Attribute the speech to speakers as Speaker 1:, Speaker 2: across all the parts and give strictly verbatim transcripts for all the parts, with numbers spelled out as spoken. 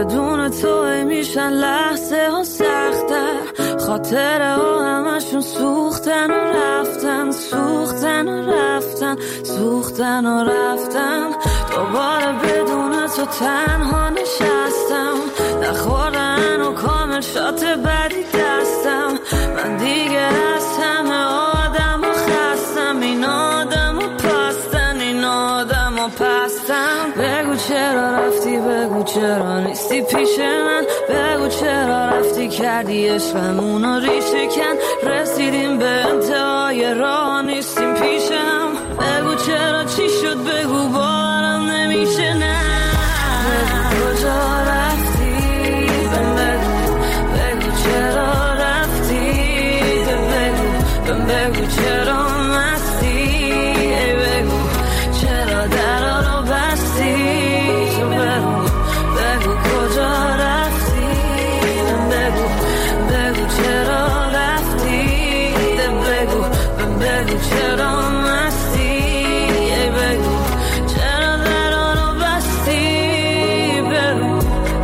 Speaker 1: بدون تو میشن لحظه ها سخت‌تر، خاطره ها همشون سوختن و رفتن، سوختن و رفتن، سوختن و رفتن. دوباره بدون تو تنها نشستم، نخوردن و کامل شات بدی دستم. من دیگه از همه آدم و خستم، این آدم و پستن، این آدم و پستم. بگو چرا رفتی، بگو چرا نیستی پیش من، بگو چرا رفتی کردی عشقمونو ریشه کن. رسیدیم به انتهای راه نیستیم پیشم، بگو چرا چی شد، بگو بارم نمیشه. نه بگو کجا رفتی، بگو بگو چرا رفتی، بگو بگو چرا مستی، ای بگو چرا درا رو بستی. تو بگو بگو کجا رفتی، بگو بگو چرا رفتی، بگو بگو چرا مستی، ای بگو چرا درا رو بستی. بگو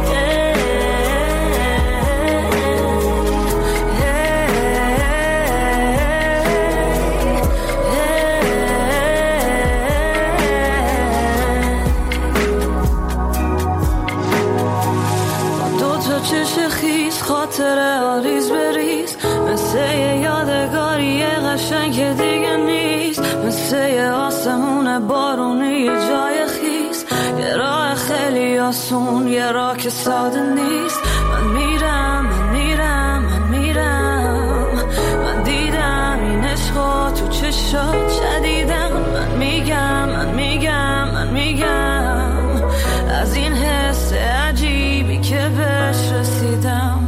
Speaker 1: چش خیز خاطره آریز بریز، مثل یه یادگاری قشنگ که دیگه نیست، مثل یه آسمون بارونی یه جای خیز، یه راه خیلی آسون، یه راه که ساده نیست. من میرم من میرم من میرم، من دیدم این عشقا تو چشات شدیدم. من میگم من میگم من میگم از این حس عجیبی که بهش رسیدم.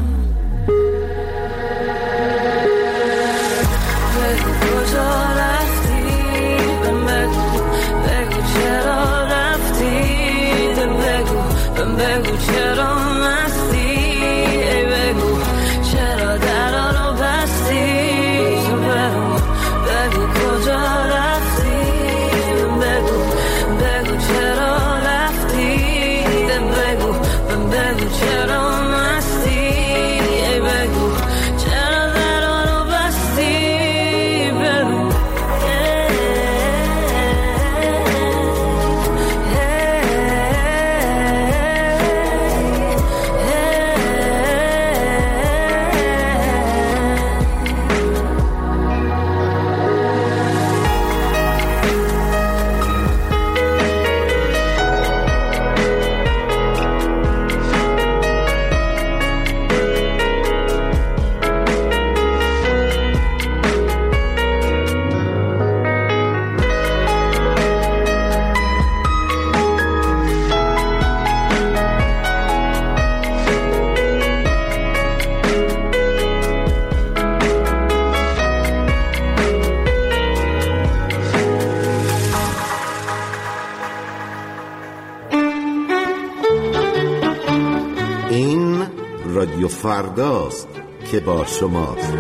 Speaker 1: بگو کجا رفتی، بگو بگو چرا رفتی، بگو بگو چرا مستی، ای بگو چرا درا رو بستی. تو بگو بگو کجا رفتی، بگو بگو چرا رفتی، بگو بگو چرا مستی، ای بگو چرا درا رو بستی. بگو
Speaker 2: رادیو فرداست که با شماست.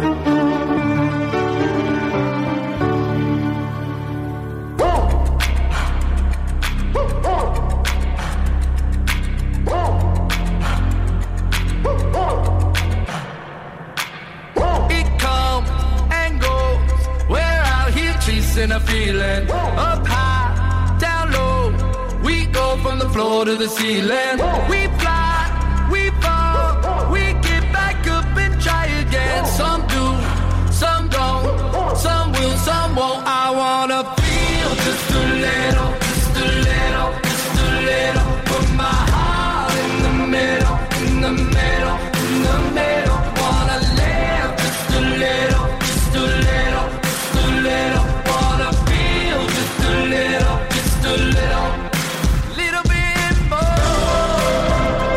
Speaker 3: And a feeling up high, down low. We go from the floor to the ceiling. We fly, we fall, we get back up and try again. Some do, some don't, some will, some won't. I wanna feel just a little, just a little, just a little. Put my heart in the middle, in the middle, in the middle. Wanna live just a little, just a little, just a little. Just a little, just a little, little bit more.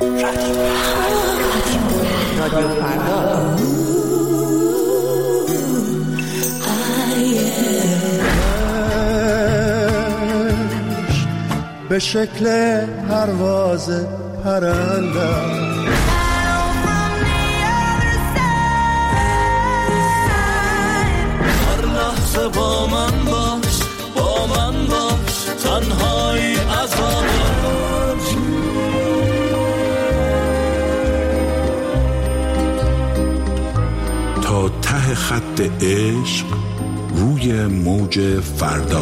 Speaker 4: رادیو فردا.
Speaker 5: به شکل پرواز پرنده
Speaker 3: هر لحظه با من باش، با من باش، تنهایی عذابش.
Speaker 6: تا ته خط عشق روی موج فردا.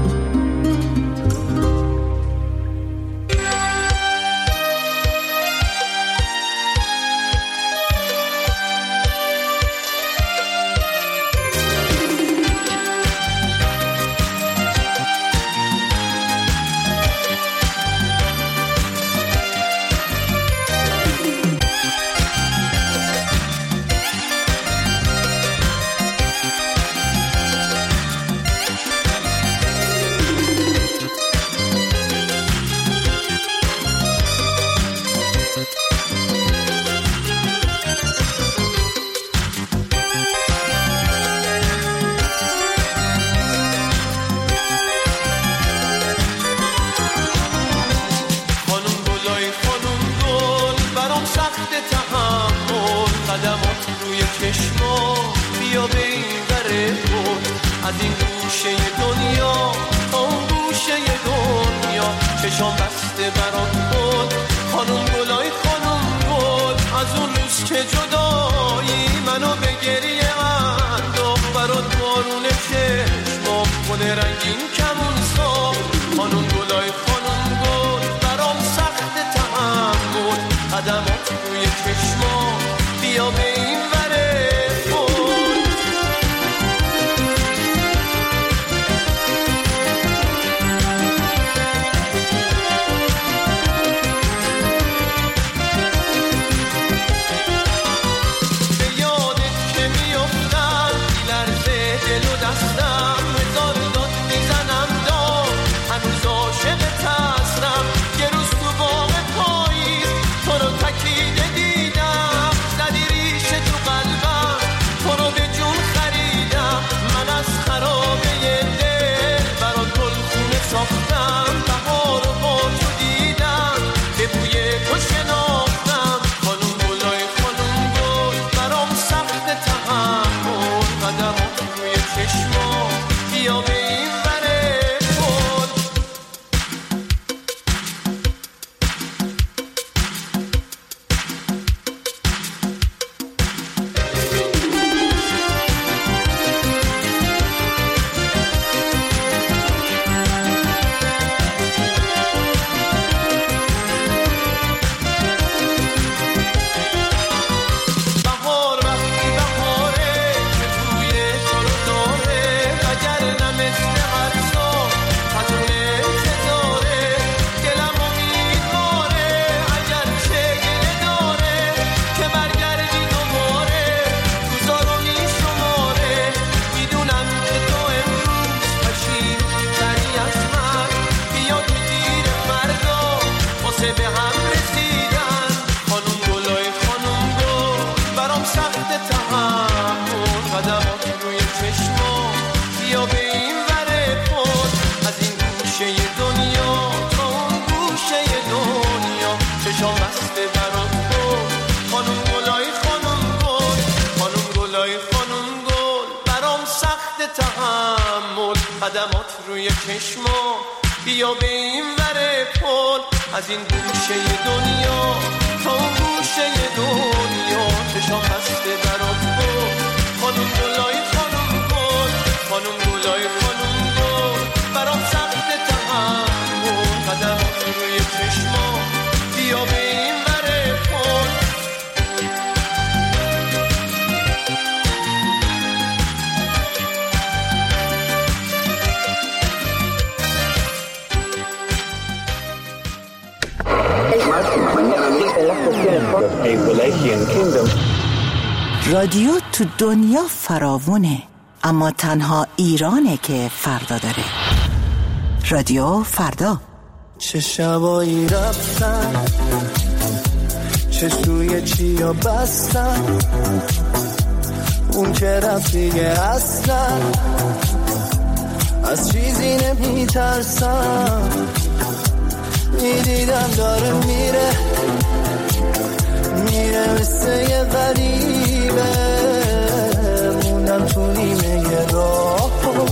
Speaker 4: رادیو تو دنیا فراوونه، اما تنها ایرانه که فردا داره. رادیو فردا.
Speaker 5: چه شبایی رفتن چشوی چیا بستم، اون که رفت دیگه اصلا از چیزی نمی ترسم. میدیدم داره میره میره مثل یه غریبه، موندم تو نیمه یه راه،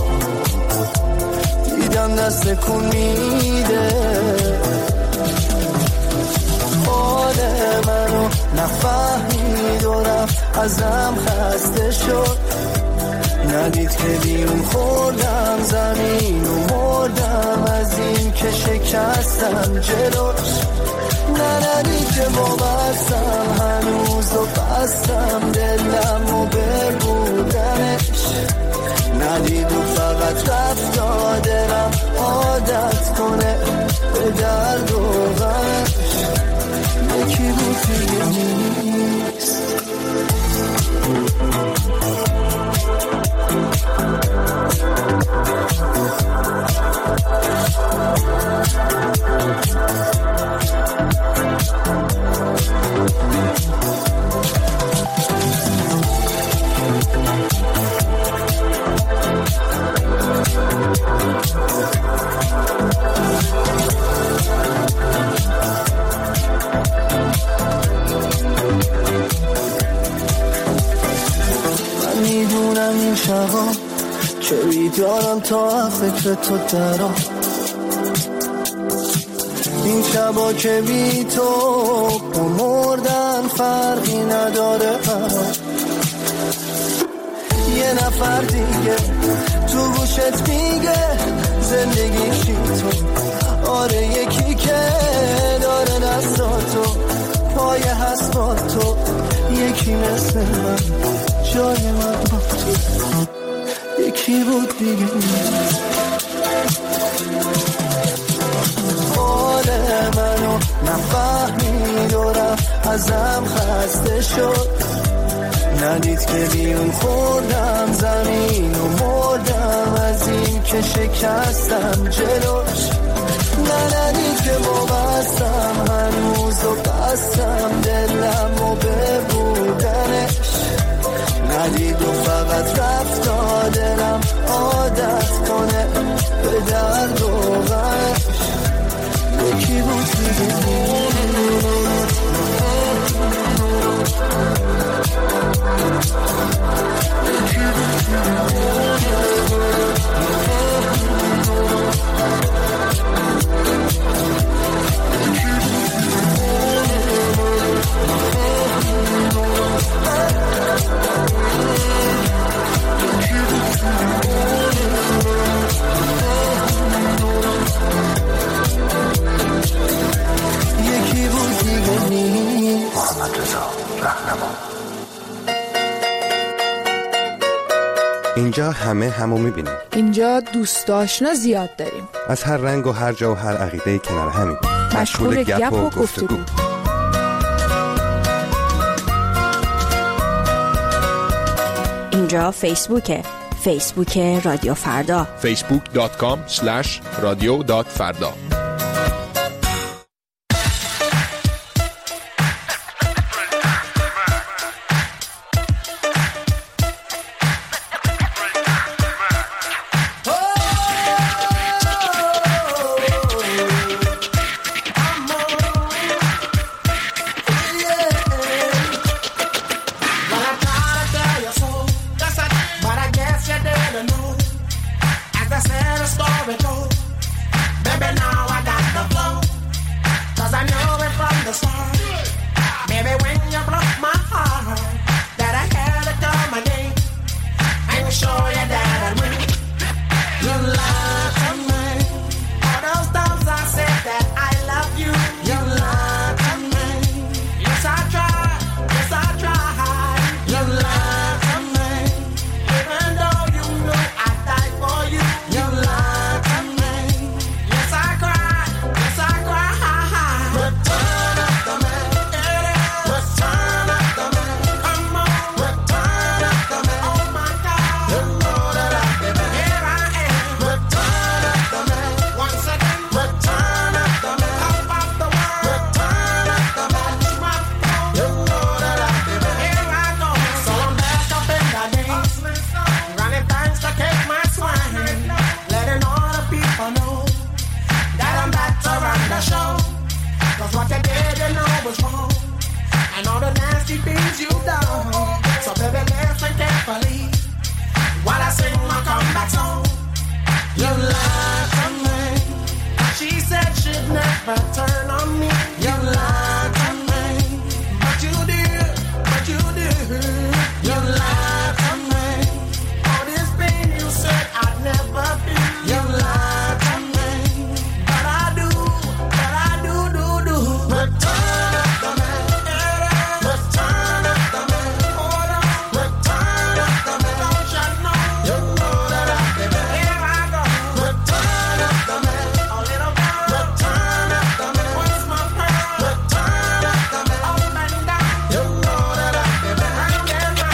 Speaker 5: دیدم دست کن میده. حال منو نفهمید و رفت ازم خسته شد، ندید که بیرون خوردم زمین و مردم از این که شکستم جلوش. نه ندید که وابستم هنوز و بستم دلم و ببودنش، ندید و فقط رفت دادرم عادت کنه به درد و غمش. یکی بود دیگه نیست. میدونم این شبا که بیدارم تا فکر تو درام، این شبا که بی تو با مردن فرقی نداره. یه نفر دیگه تو گوشت میگه زندگی چی تو، آره یکی که داره دستاتو پای هست با تو، یکی مثل من جای من با تو، یکی بود دیگه. حال منو نفهمید و رفت ازم خسته شد، ندید که بیرون خوردم زمین و مردم از این که شکستم جلوش. نه ندید که وابستم هنوز و بستم دلم و ببودنش، ندید و فقط رفت دادرم عادت کنه به درد و غمش. یکی بود دیگه یکی بود دیگه نیست. محمد رضا رهنما.
Speaker 7: اینجا همه همو میبینیم.
Speaker 8: اینجا دوست آشنا زیاد داریم،
Speaker 7: از هر رنگ و هر جا و هر عقیده کنار همیم،
Speaker 8: مشغول گپ و گفتگو.
Speaker 9: اینجا فیسبوکه، فیسبوک رادیو فردا،
Speaker 10: فیسبوک دات کام اسلش رادیو دات فردا.
Speaker 3: Baby, now
Speaker 5: never turn on me. You lied to me, but you did, but you did. You lied to me. All this pain you said I'd never feel. You lied to me, but I do, but I do, do, do. Return of the man, return of the man. Hold on, return of the man. Don't you know? You know that I did it. Here I go. Return of the man, a little girl. Return of the man. What's my prayer? Return of the man. Up and down. You know that I did it. Right there, right.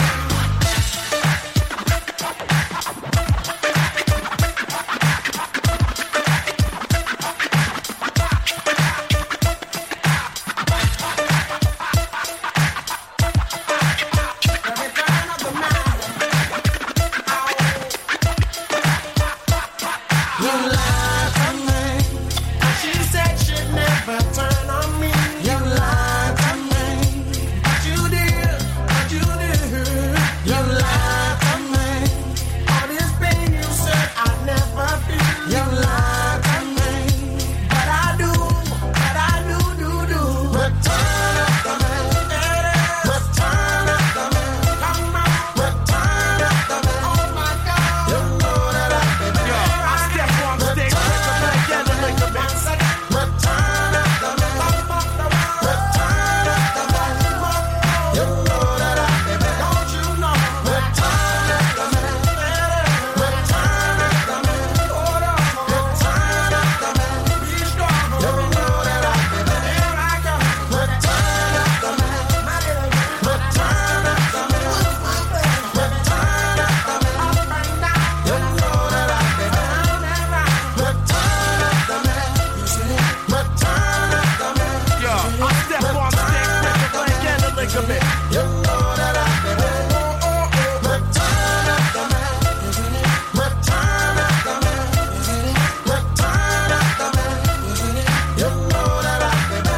Speaker 5: You lied to me. She said she'd never turn on me. You lied to me. But you did, but you did. You lied to me. All this pain you said I'd never feel. You lied to me. But I do, but I do, do, do. Return of the man. Return of the man. Come on. Return of the man. Oh my God. You know that I did it. I step on stage, break a back and a lick a bit. Return of the man. Return of the man. You know that I did it. Don't you know? Return of the man. Return of the man. Hold on. Return of the man. Be strong. You know that I did it. Here I go. Return of the man. Return of the man. Return of the man. Up and down. You know that I did it. Return of the man. Return of the man.
Speaker 3: Yo, I step on stage, break a blank and a lick a bit.
Speaker 5: You know that I did it. Return of the man. Return of the man. Return of the man. You know that I did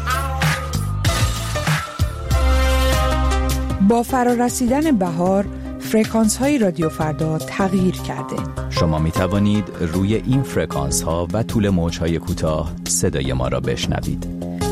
Speaker 5: it.
Speaker 8: با فرارسیدن بهار فرکانس های رادیو فردا تغییر کرده.
Speaker 11: شما می توانید روی این فرکانس ها و طول موج های کوتاه صدای ما را بشنوید.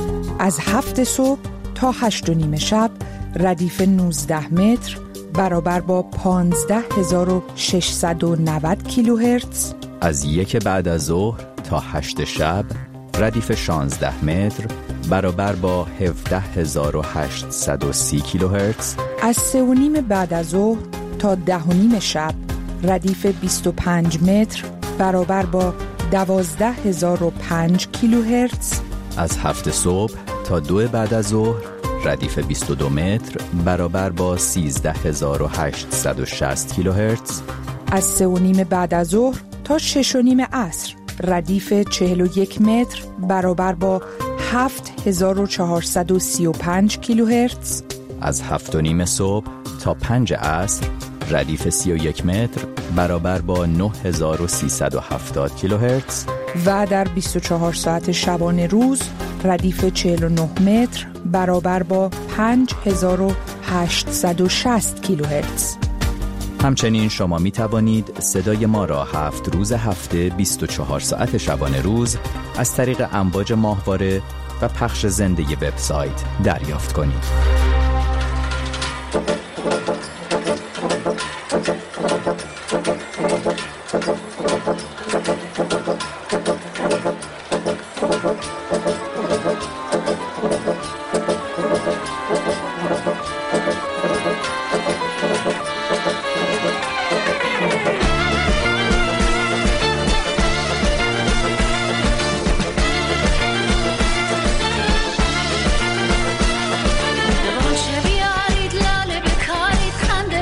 Speaker 8: از هفت صبح تا هشت و نیم شب ردیف نوزده متر برابر با پانزده هزار و ششصد و نود کیلوهرتز.
Speaker 11: از یک بعد از ظهر تا هشت شب ردیف شانزده متر برابر با هفده هزار و هشتصد و سی کیلوهرتز.
Speaker 8: از سه و نیم بعد از ظهر تا ده و نیم شب ردیف بیست و پنج متر برابر با دوازده هزار و پنج کیلوهرتز.
Speaker 11: از هفت صبح تا دو بعد از ظهر ردیف بیست و دو متر برابر با سیزده هزار و هشتصد و شصت کیلوهرتز.
Speaker 8: از سه و نیم بعد از ظهر تا شش و نیم عصر ردیف چهل و یک متر برابر با هفت هزار و چهارصد و سی و پنج کیلوهرتز.
Speaker 11: از هفت و نیم صبح تا پنج عصر ردیف سی و یک متر برابر با نه هزار و سیصد و هفتاد کیلوهرتز.
Speaker 8: و در بیست و چهار ساعت شبانه روز ردیف چهل و نه متر برابر با پنج هزار و هشتصد و شصت کیلوهرتز.
Speaker 11: همچنین شما می توانید صدای ما را هفت روز هفته بیست و چهار ساعت شبانه روز از طریق امواج ماهواره و پخش زنده وبسایت دریافت کنید.
Speaker 1: بیارید لاله بکارید خنده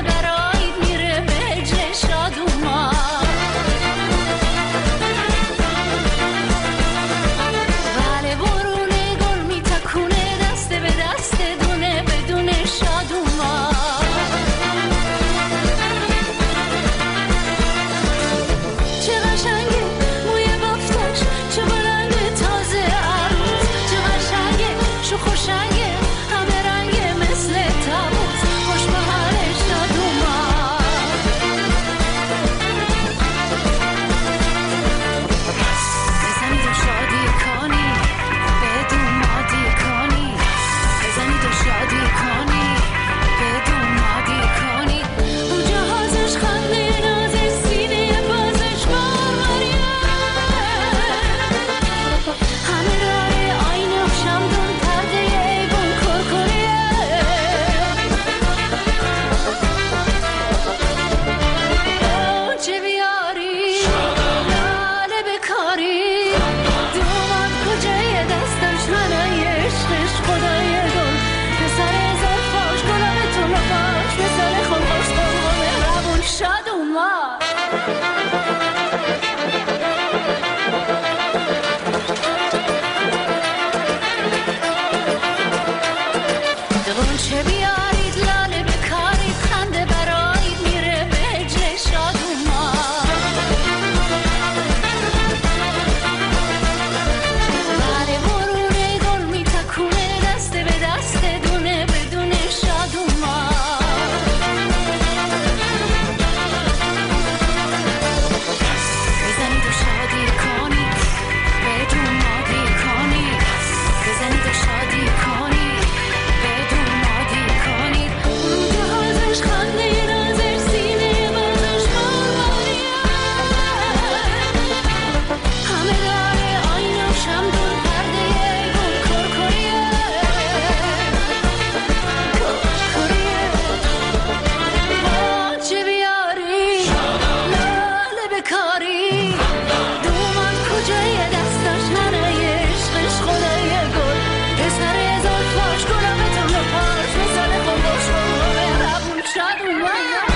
Speaker 1: چه بیارید لاله بکارید خنده برای میره به جشاد اومد بره برونه گل میتکونه دست به دست دونه بدون شاد اومد بزنید و شادی کنید بدون مادی کنید بزنید و شادی کنید بدون مادی کنید روده هازش خنده نازش سینه بازش خواهیه همه داره آینم شمدون پرده گل کرکریه کرکریه باچه بیاری لاله بکاری دومان کجای دستاش نره عشقش خدای گل پسر زلفاش گلابتون و پاش مثل خودش خونه ربون شد اومد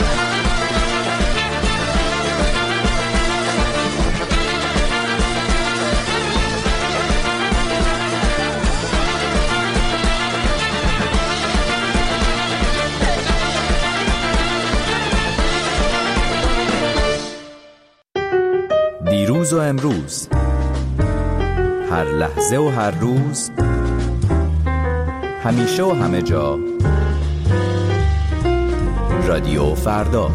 Speaker 11: دیروز و امروز، هر لحظه و هر روز، همیشه و همه جا، رادیو فردا.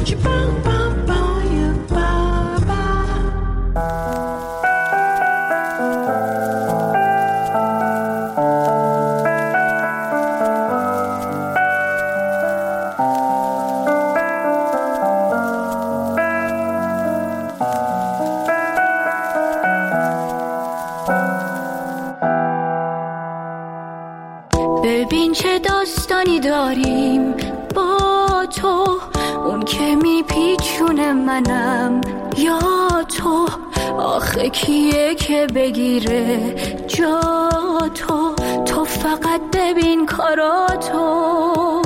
Speaker 1: ببین چه داستانی داریم با تو اون که میپیچونه منم یا تو آخه کیه که بگیره جا تو تو فقط ببین کاراتو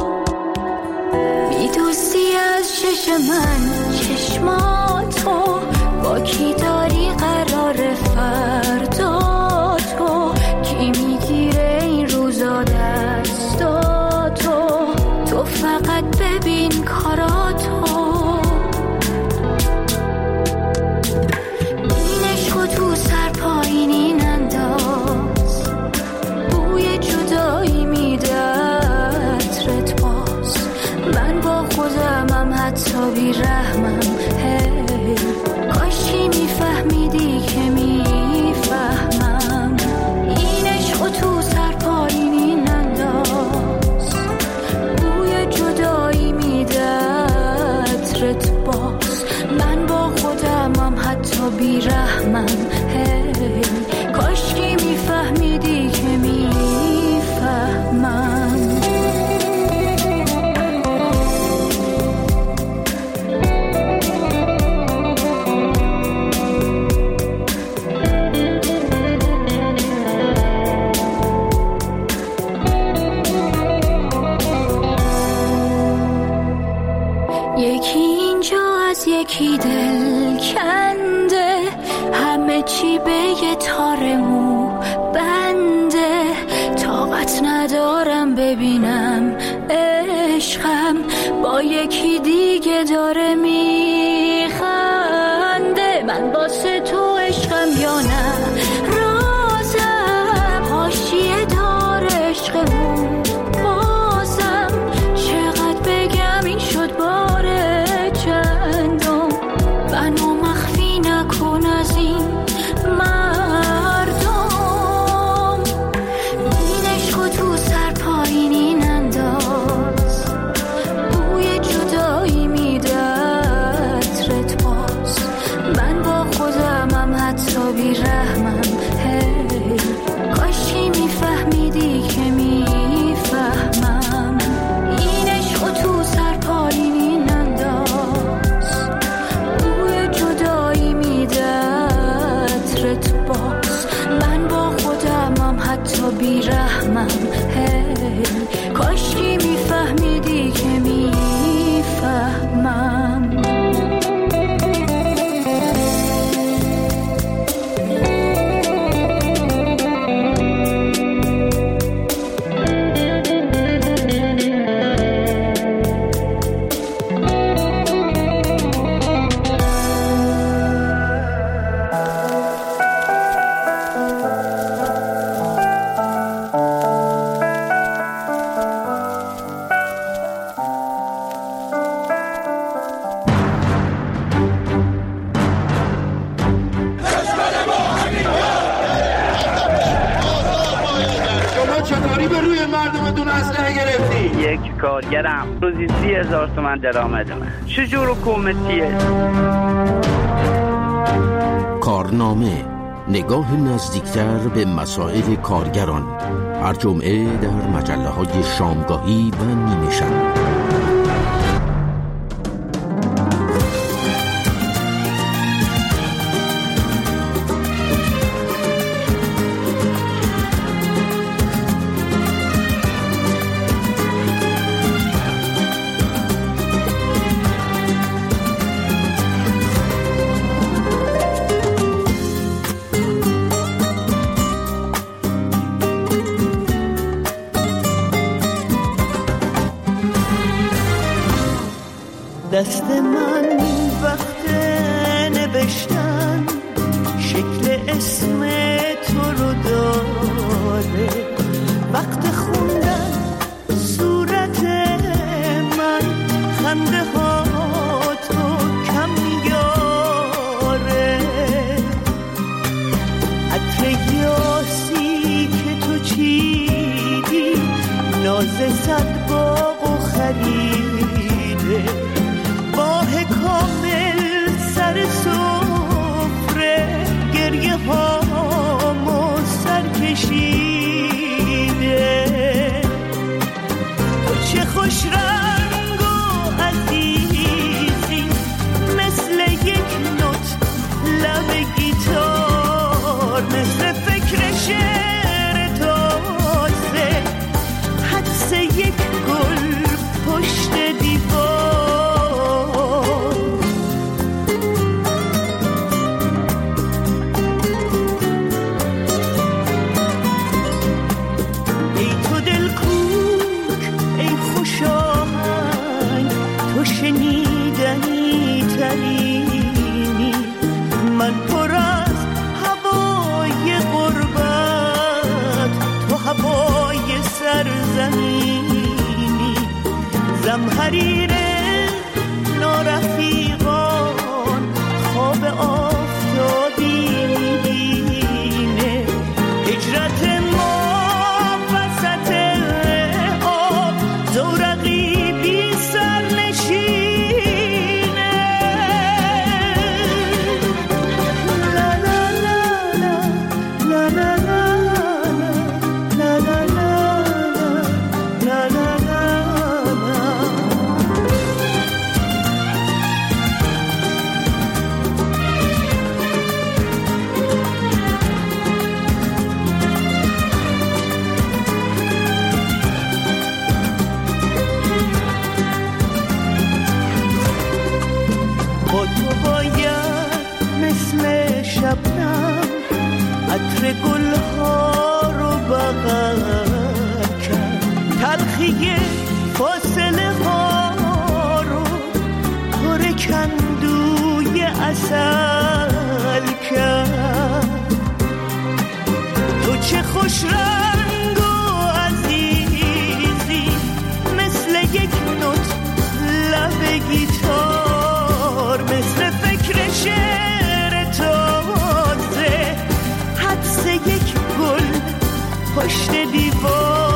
Speaker 1: میدوزی از چش من چشماتو با کی داری قرار فردا تو کی میگیره این روزا دستا تو تو فقط ببین کاراتو این عشقو تو سر پایینی ننداز بوی جدایی میده عطرت باز من با خودمم حتی بی رحمم هی کاشی میفهمیدی که میفهمم این عشقو تو سر پایینی ننداز بوی جدایی میده عطرت باز من با خودمم حتی بی رحمم هی کاشکی میفهمیدی که میفهمم یکی اینجا از یکی دل کنده همه چی به یه تار مو بنده طاقت ندارم ببینم عشقم با یکی دیگه داره میخنده من واسه تو عشقم یا نه رازم حاشیه دار عشقمون بازم چقدر بگم این شد باره چندم منو مخفی نکن از این مردم این عشقو تو سر پایینی ننداز بوی جدایی میده عطرت باز من با خودم
Speaker 12: مردمتون اسلحه گرفتی؟
Speaker 13: یک کارگرم روزی سی هزار تومن درآمدمه. چجور حکومتیه؟
Speaker 14: کارنامه، نگاه نزدیکتر به مسائل کارگران، هر جمعه در مجله های شامگاهی و نیمه شب.
Speaker 5: دست من وقت نوشتن شکل اسم تو رو داره، وقت خوندن صورت من خنده ها تو کم یاره، عطر یاسی که تو چیدی ناز صد باغ و خریده، ماه کامل سر سفره گریه هامو سر کشیده، تو چه خوش رنگ و عزیزی مثل یک نوت لب گیتار، مثل فکر شعر تازه حدس یک گل پشت دیوار. شنیدنی ترینی من پر از هوای غربت، تو هوای سرزمینی، زمحریر نارفیقان خواب آفتابی میبینه، هجرت ما وسط آب زورقی بی سر عطر گل ها رو بغل کرد، تلخی فاصله ها رو پر کندوی عسل کرد، تو چه خوش رنگ و عزیزی مثل یک نوت لب گیتار، مثل فکر شعر تازه حدس یک گل پشت دیوار.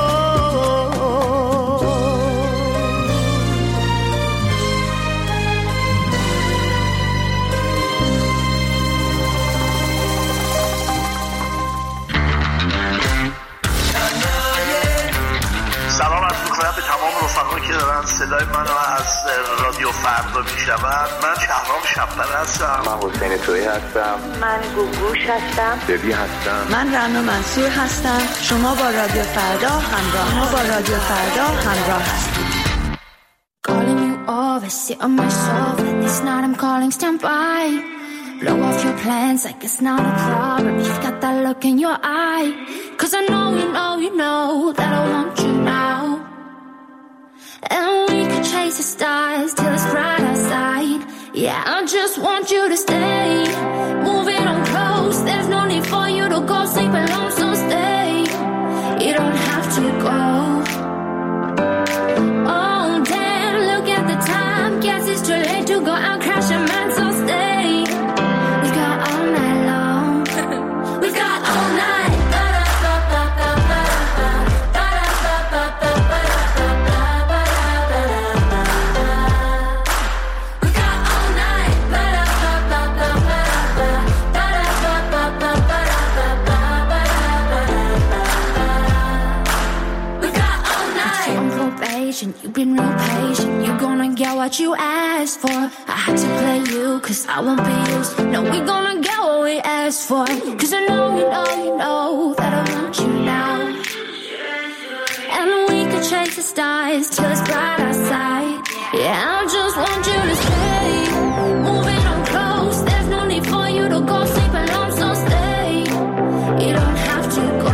Speaker 15: سلام عرض می‌کنم به تمام رفقایی که دارن صدای منو از رادیو فردا میشنون. من شهرام شب‌بر هستم.
Speaker 16: من حسین تویی هستم.
Speaker 17: من گوگوش هستم.
Speaker 16: دبی هستم.
Speaker 17: من رنا منصور هستم. شما با رادیو فردا همراه. شما با رادیو فردا همراه هستید.
Speaker 18: Calling you over, sit on my sofa. This night I'm calling, stand by. Blow off your plans like it's not a problem. You've got that look in your eye. Cause I know, you know, you know that I want you now. And we could chase the stars till it's bright outside. Yeah, I just want you to stay. Moving on close, there's no need for you to go sleep alone, so stay. You don't have to go. Oh damn, look at the time. Guess it's too late to go out crashing, man, so stay. We've got all night long. We've got all night. patient, you've been real patient. You're gonna get what you asked for. I had to play you, cause I won't be used. No, we gonna get what we asked for. Cause I know, you know, you know that I want you now. And we could chase the stars till it's bright outside. Yeah, I just want you to stay. Moving on close, there's no need for you to go sleep alone, so stay. You don't have to go.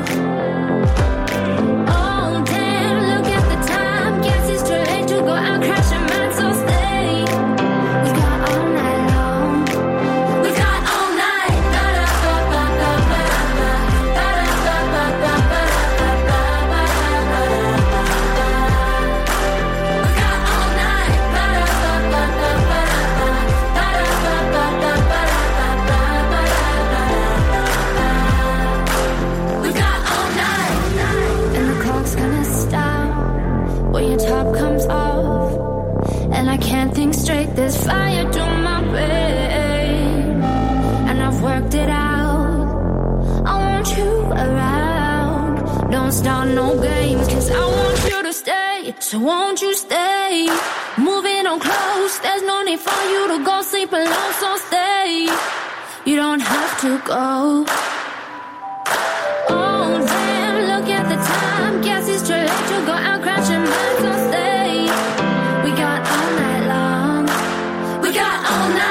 Speaker 18: There's fire to my brain, and I've worked it out. I want you around. Don't start no games, cause I want you to stay. So won't you stay? Moving on close, there's no need for you to go sleep alone, so stay. You don't have to go. Oh damn, look at the time. Guess it's too late to go out crashing mind, so stay. We got all night long. We got all night.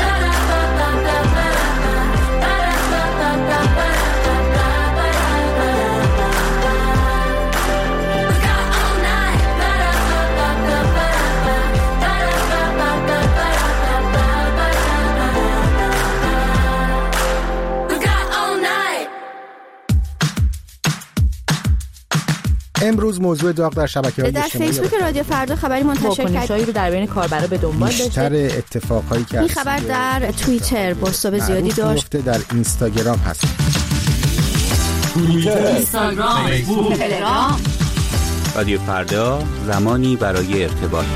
Speaker 19: امروز موضوع داغ در شبکه‌های اجتماعی
Speaker 9: در فیسبوک رادیو فردا خبری منتشر کرد رو در بین کاربرا به دنبال داشته.
Speaker 19: بیشتر اتفاقایی که
Speaker 9: این خبر در توییتر بازتاب زیادی داشت.
Speaker 19: در اینستاگرام هست.
Speaker 20: توییتر، اینستاگرام، فیسبوک، تلگرام.
Speaker 21: رادیو فردا، زمانی برای ارتباط.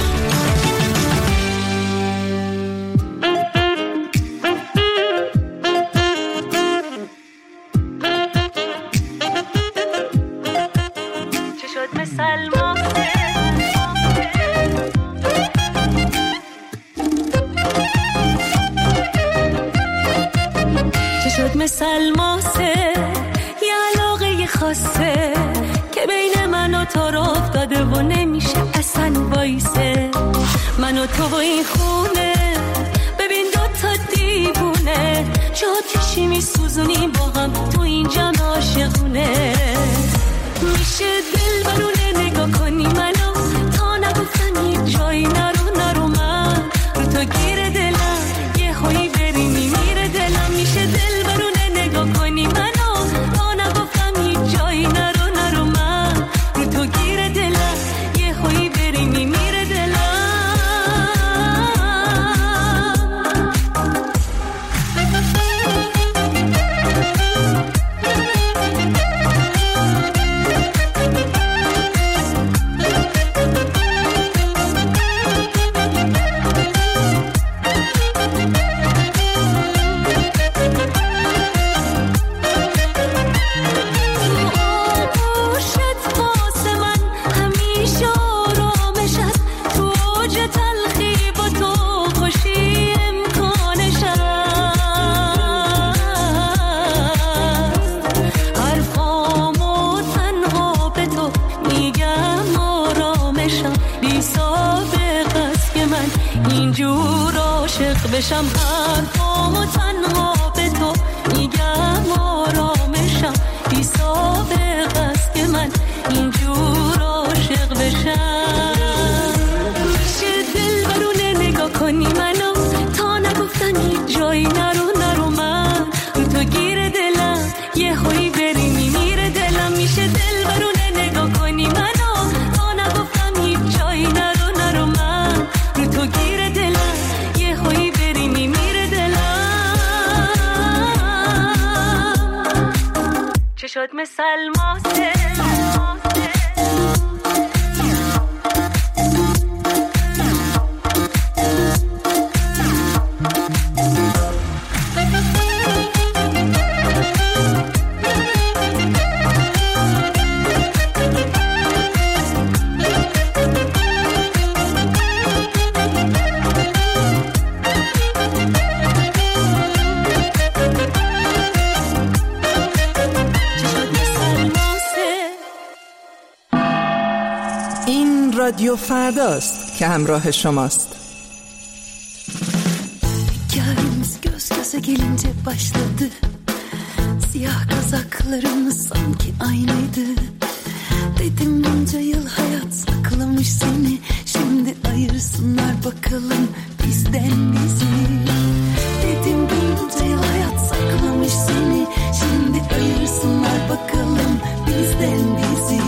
Speaker 1: سلماسه یه علاقه خاصه که بین من و تو رو افتاده و نمیشه اصلا وایسه. من و تو و این خونه ببین دوتا دیوونه جاتشی میسوزونیم با هم تو این جمع عاشقونه. میشه دل برونه نگاه کنی منو تا نگفتم هیچ جایی نرو نرو من رو تو گیر دلم یه هایی بری میمیره دلم. میشه دل برونه نگاه کنی منو تا نگفتم هیچ جایی نرو نرو من رو تو گیر دلم یه هایی بری میمیره دلم. بشم حرفامو تنها به تو میگم آرامشم بی سابق است که من اینجور عاشق بشم. میشه دل برونه نگاه کنی منو تا نگفتن هیچ جایی نرو نرو من رو تو گیر دلم یه هایی بری میمیره دلم. میشه دل برونه نگاه کنی منو تا نگفتم هیچ جایی نرو نرو من رو تو گیر دلم یه هایی شد مثل ماسه
Speaker 2: رادیو فرداست که همراه شماست.
Speaker 1: Hikayemiz göz göze gelince başladı. Siyah kazaklarımız sanki aynıydı. Dedim bunca yıl hayat saklamış seni. Şimdi ayırsınlar bakalım bizden bizi. Dedim bunca yıl hayat saklamış seni. Şimdi ayırsınlar bakalım bizden bizi.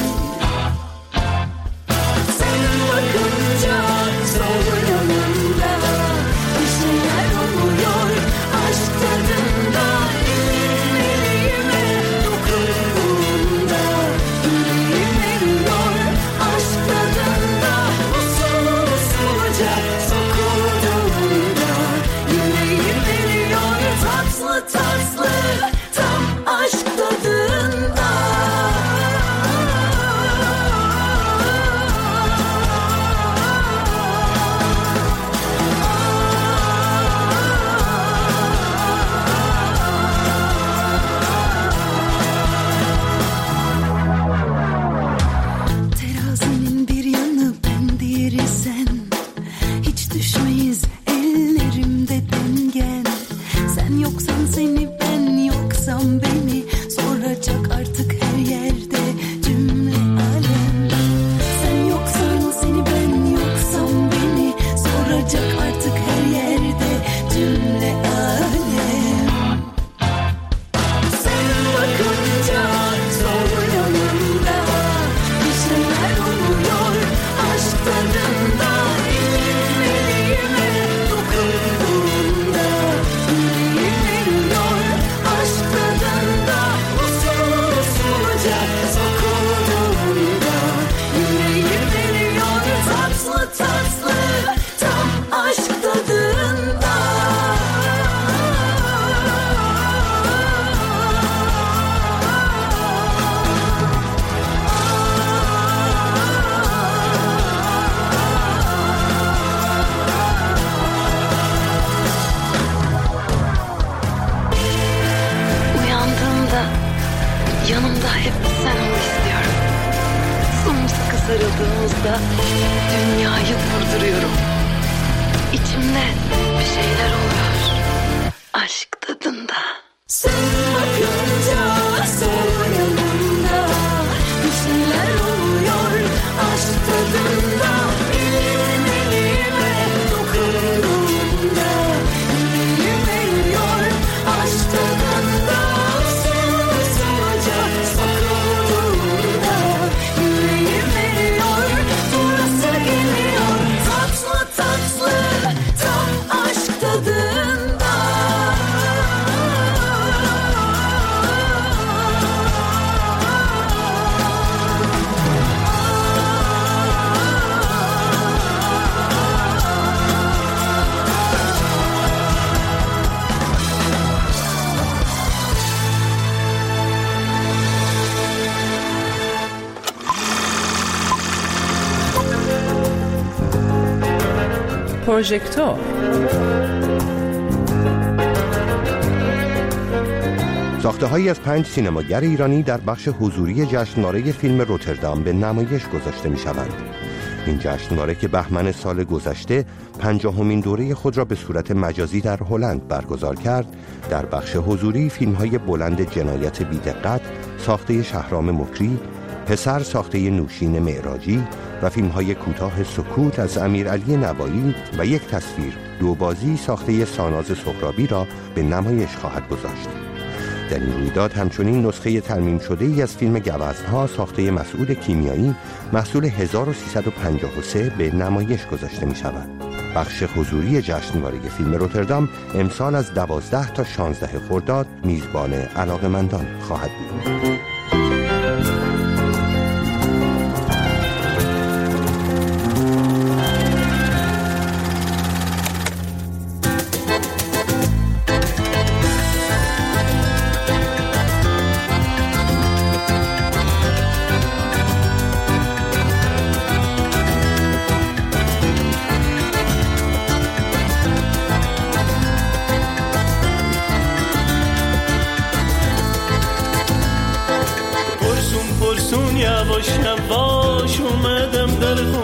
Speaker 1: Sen bakınca sol yanımda bir şeyler oluyor. Aşk tadında elin elime dokunduğunda yüreğim eriyor. Aşk tadında usul usulca sokulduğunda yüreğim eriyor. Tatlı tatlı tam aşk tadında. Terazinin bir yanı ben diğeri sen. Hiç düşmeyiz ellerimde dengen. Sen yoksan seni ben yoksam beni. Soracak artık her yerde cümle alem. Sen yoksan seni ben yoksam beni. Soracak artık her yerde cümle alem. Sen bakınca sol yanımda bir şeyler oluyor. Aşk tadında elin elime dokunduğunda yüreğim eriyor. Aşk tadında usul usulca sokulduğunda yüreğim eriyor. Tatlı tatlı tam aşk tadında. Uyandığımda yanımda hep sen ol istiyorum. Sımsıkı sarıldığımızda dünyayı vurduruyorum. İçimde bir şeyler oluyor. Aşk tadında. Sen bakınca sol yanımda bir şeyler oluyor. Aşk tadında elin elime dokunduğunda yüreğim eriyor. Aşk tadında usul usulca sokulduğunda yüreğim eriyor. Burası geliyor tatlı tatlı tam aşk tadında.
Speaker 2: پروژکتور
Speaker 7: ساخته‌هایی از پنج سینماگر ایرانی در بخش حضوری جشنواره فیلم روتردام به نمایش گذاشته می‌شوند. این جشنواره که بهمن سال گذشته پنجاهمین دوره خود را به صورت مجازی در هلند برگزار کرد، در بخش حضوری فیلم‌های بلند جنایت بی‌دقت ساخته شهرام مکری، پسر ساخته نوشین معراجی و فیلم‌های کوتاه سکوت از امیرعلی نوایی و یک تصویر دو بازی ساخته ساناز سهرابی را به نمایش خواهد گذاشت. در این رویداد همچنین نسخه ترمیم شده ای از فیلم گوزن‌ها ساخته مسعود کیمیایی محصول هزار و سیصد و پنجاه و سه به نمایش گذاشته می شود. بخش حضوری جشنواره فیلم روتردام امسال از دوازده تا شانزده خرداد میزبان علاقه‌مندان خواهد بود.
Speaker 5: یواش یواش اومدم در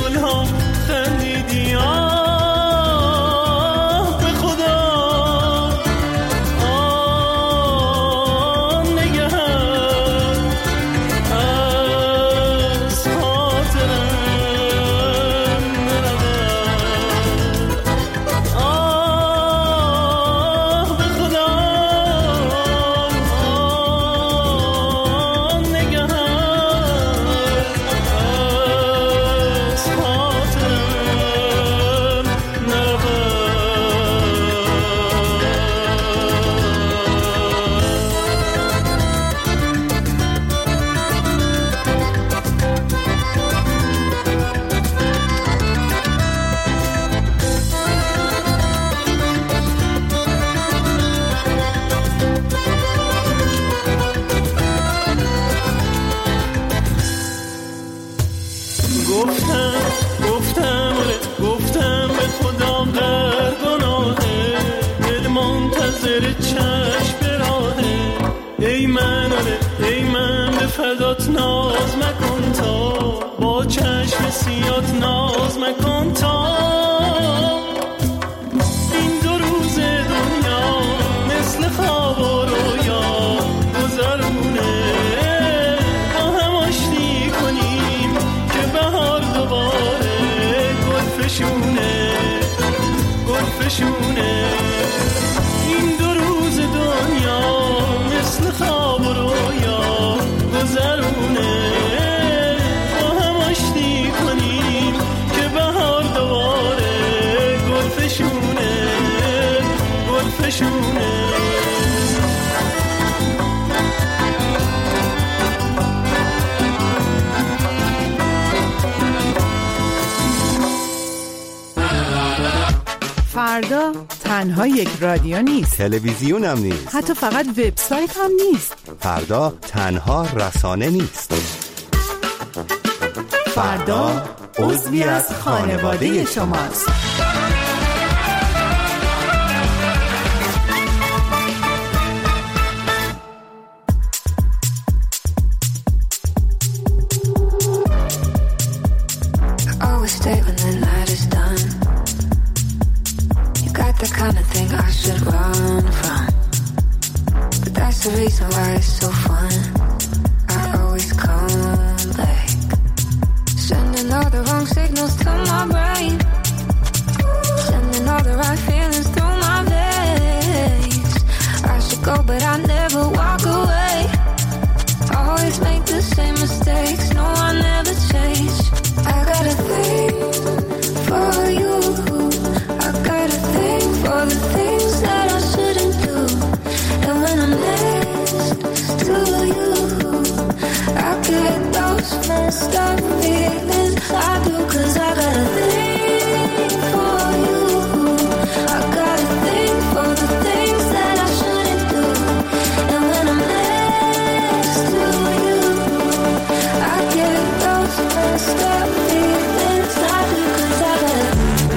Speaker 6: گلها خندیدی آه به خدا آه نگه از خاطرم نرود آه به خدا آه نگه از خاطرم نرود گفتم گفتم آره گفتم به خدا در گناهه دل منتظر چشم به راهه ای من آره ای من به فدات ناز مکن تا با چشم سیات ناز مکن تا این دو روز دنیا مثل خواب و رویا گذرونه با هم آشتی کنیم که بهار دوباره گل فشونه گل فشونه این دو روز دنیا مثل خواب و رویا گذرونه با هم آشتی کنیم که بهار دوباره گل فشونه گل فشونه
Speaker 2: فردا تنها یک رادیو نیست،
Speaker 7: تلویزیون هم نیست،
Speaker 2: حتی فقط وبسایت هم نیست.
Speaker 7: فردا تنها رسانه نیست.
Speaker 2: فردا عضوی از خانواده شماست.
Speaker 1: Always stay when the night is done. You got the kind of thing I should run from, but that's the reason why it's so fun. I always come back, sending all the wrong signals to my brain, sending all the right feelings through my veins. I should go but I never walk away. Always make the same mistakes, no I never change. I got a thing for you, I got a thing for the things that I shouldn't do. And when I'm next to you, I get those messed up feelings. I do, cause I got a thing for you, I got a thing for the things that I shouldn't do. And when I'm next to you, I get those messed up feelings. I do, cause I got a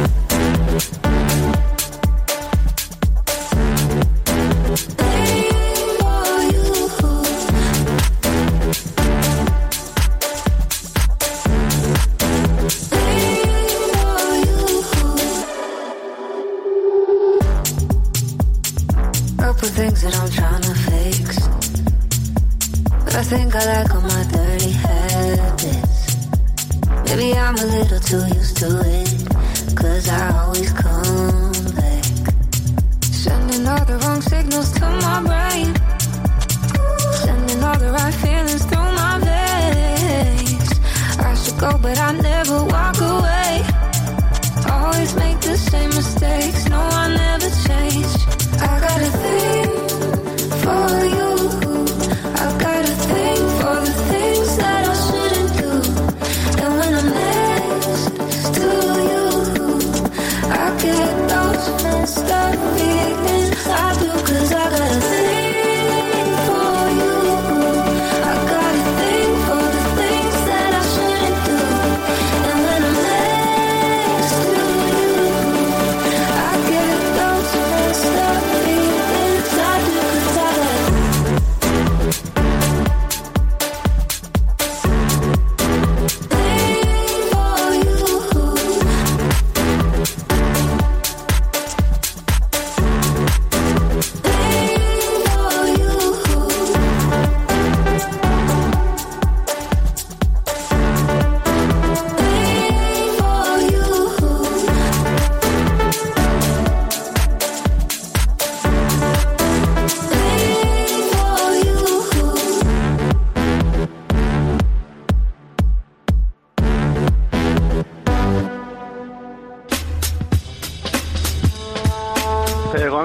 Speaker 1: couple things that I'm trying to fix, but I think I like all my dirty habits. Maybe I'm a little too used to it, cause I always come back, sending all the wrong signals to my brain, sending all the right feelings through my veins. I should go but I never walk away. Always make the same mistakes, no I never change. I got a thing for you, I got a thing for the things that I shouldn't do. And when I'm next to you, I get those messed up feelings. I do, cause I got a thing for you, I got a thing for the things that I shouldn't do. And when I'm next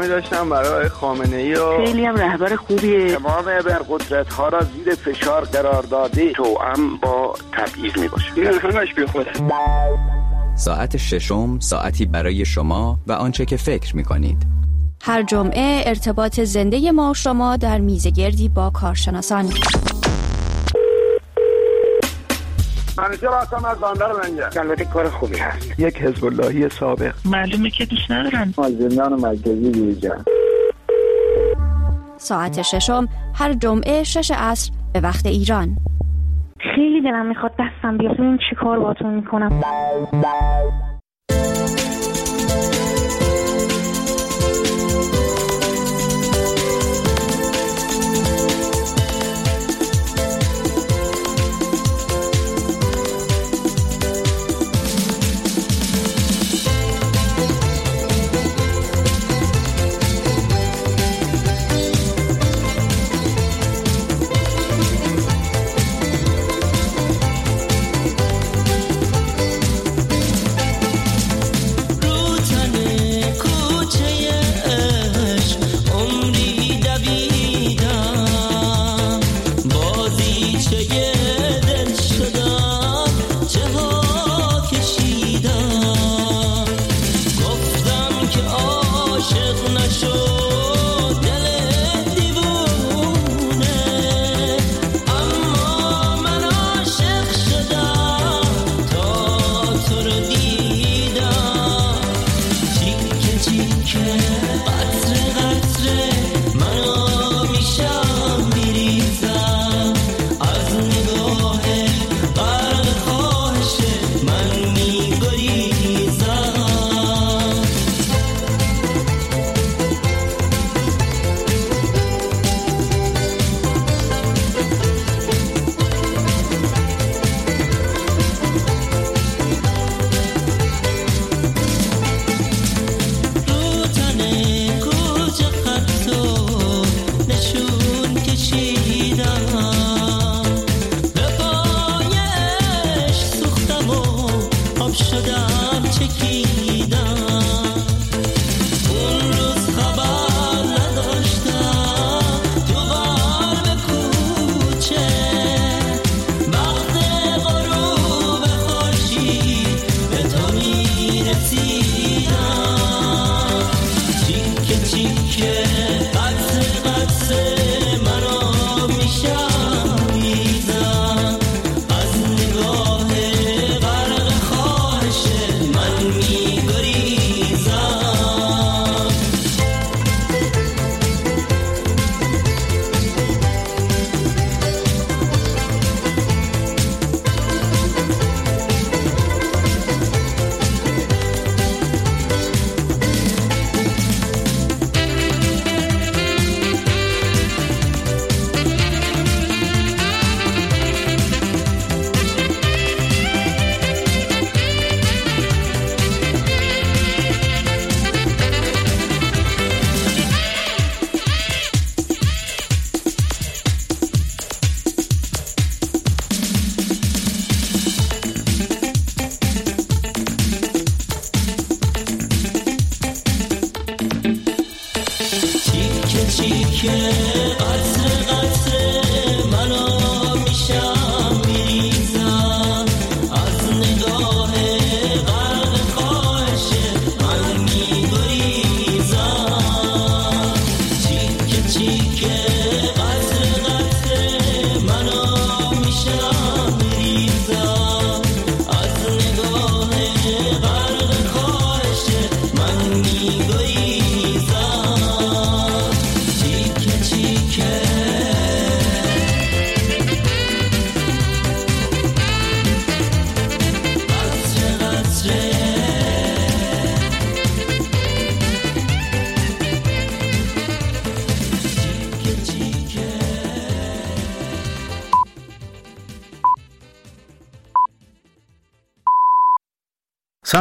Speaker 4: پیامی داشتم برای خامنه‌ای و
Speaker 13: خیلی هم رهبر خوبیه.
Speaker 15: تمام ابرقدرت ها را زیر فشار قرار داده توأم با تبعیض میباشه.
Speaker 13: این همش بی خوده.
Speaker 11: ساعت ششم ساعتی برای شما و آنچه که فکر می‌کنید.
Speaker 22: هر جمعه ارتباط زنده ما و شما در میزگردی با کارشناسان.
Speaker 15: منیجر هستم از بندر منجر. البته کار خوبی هست.
Speaker 4: یک حزب اللهی سابق.
Speaker 13: معلومه که دوست ندارن.
Speaker 4: از زندان مرکزی بیرون.
Speaker 22: ساعت ششم هر جمعه شش عصر به وقت ایران.
Speaker 23: خیلی دلم میخواد دستم بیاد ببینم چی کار باهاتون میکنم.
Speaker 1: رسیدم